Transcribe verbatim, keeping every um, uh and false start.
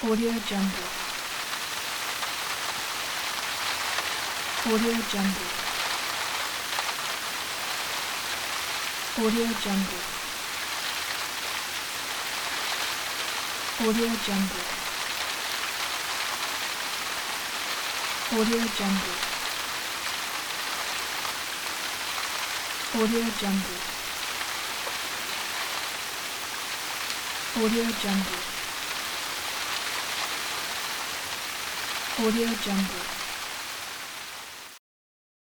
Audio Jungle. Audio Jungle. Audio Jungle. Audio Jungle. Audio Jungle. Audio Jungle. Audio Jungle. Audio Jungle.